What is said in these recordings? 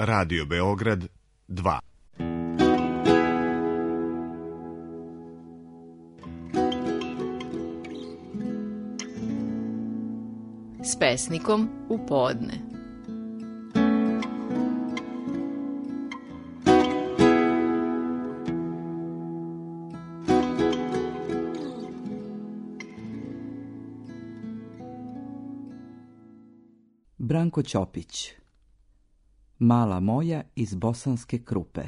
Radio Beograd 2. S pesnikom u podne. Branko Ćopić. Mala moja iz Bosanske Krupe.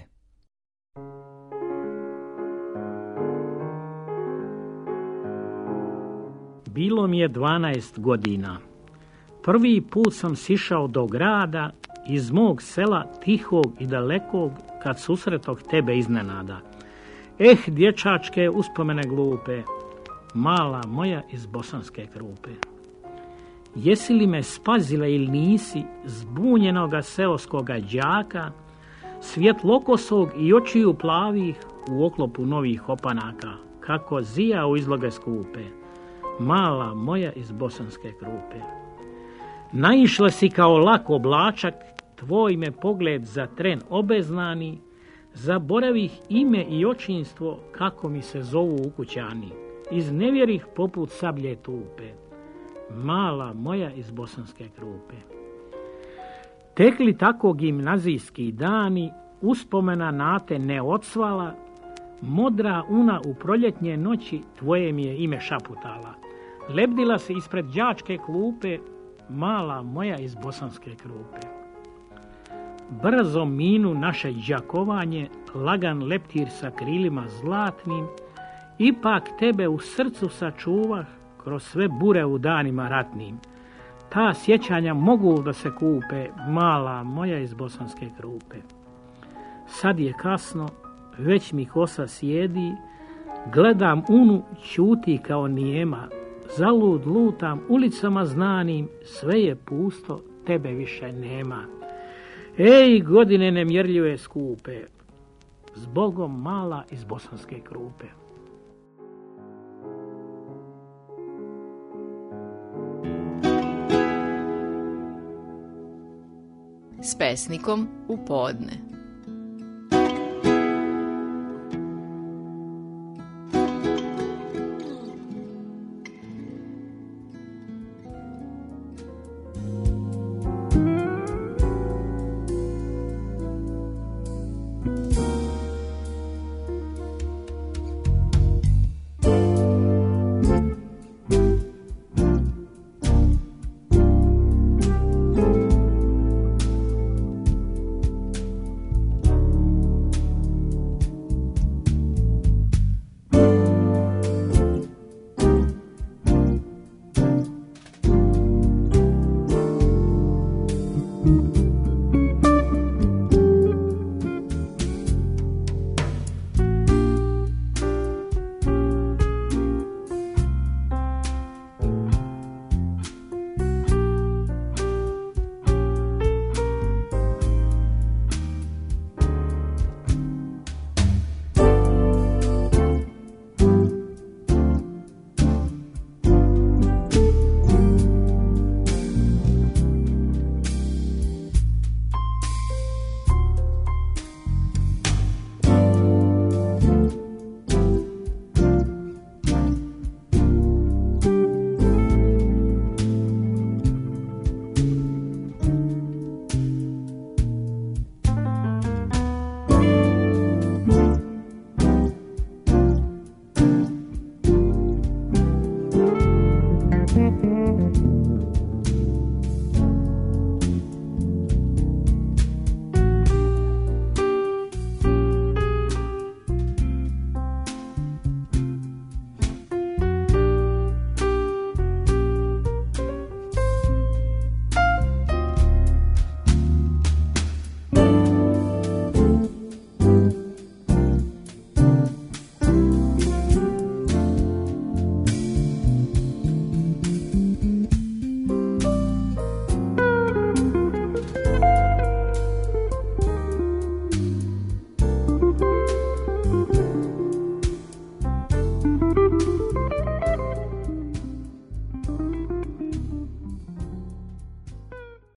Bilo mi je 12 godina. Prvi put sam sišao do grada iz mog sela tihog i dalekog kad susretoh tebe iznenada. Dječačke uspomene glupe, mala moja iz Bosanske Krupe. Jesi li me spazila ili nisi, zbunjenoga seoskoga đaka, svjetlokosog i očiju plavih u oklopu novih opanaka, kako zija u izloge skupe, mala moja iz Bosanske Krupe. Naišla si kao lak oblačak, tvoj me pogled za tren obeznani, zaboravih ime i očinstvo, kako mi se zovu ukućani, iznevjerih poput sablje tupe, mala moja iz Bosanske Krupe. Tekli tako gimnazijski dani, uspomena na te ne odsvala, modra una u proljetnje noći tvoje mi je ime šaputala. Lebdila se ispred đačke klupe, mala moja iz Bosanske Krupe. Brzo minu naše đakovanje, lagan leptir sa krilima zlatnim, ipak tebe u srcu sačuvah kroz sve bure u danima ratnim. Ta sjećanja mogu da se kupe, mala moja iz Bosanske Krupe. Sad je kasno, već mi kosa sjedi, gledam unu, ćuti kao nijema, zalud lutam ulicama znanim, sve je pusto, tebe više nema. Ej, godine nemjerljive skupe, zbogom mala iz Bosanske Krupe. S pesnikom u podne.